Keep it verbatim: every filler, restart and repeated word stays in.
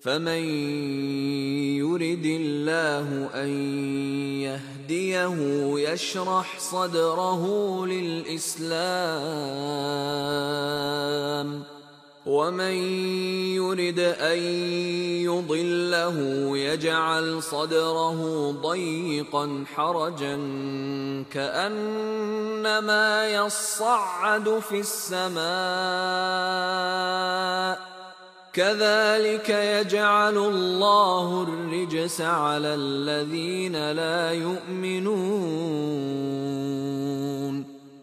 فمن يرد الله أن يهديه يشرح صدره للإسلام، ومن يرد أن يضله يجعل صدره ضيقا حرجا كأنما يصعد في السماء، كذلك يجعل الله الرجس على الذين لا يؤمنون.